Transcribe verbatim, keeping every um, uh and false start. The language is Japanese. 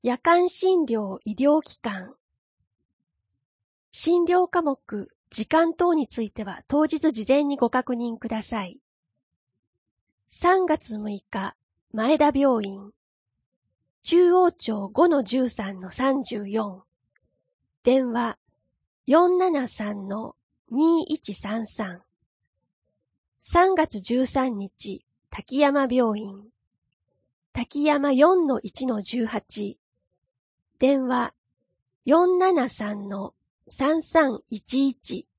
夜間診療医療機関。診療科目、時間等については当日事前にご確認ください。さんがつむいか、前田病院。中央町 ごのじゅうさんのさんじゅうよん。電話 よんななさんのにいちさんさん。さんがつじゅうさんにち、滝山病院。滝山 よんのいちのじゅうはち。電話 よんななさんのさんさんいちいち。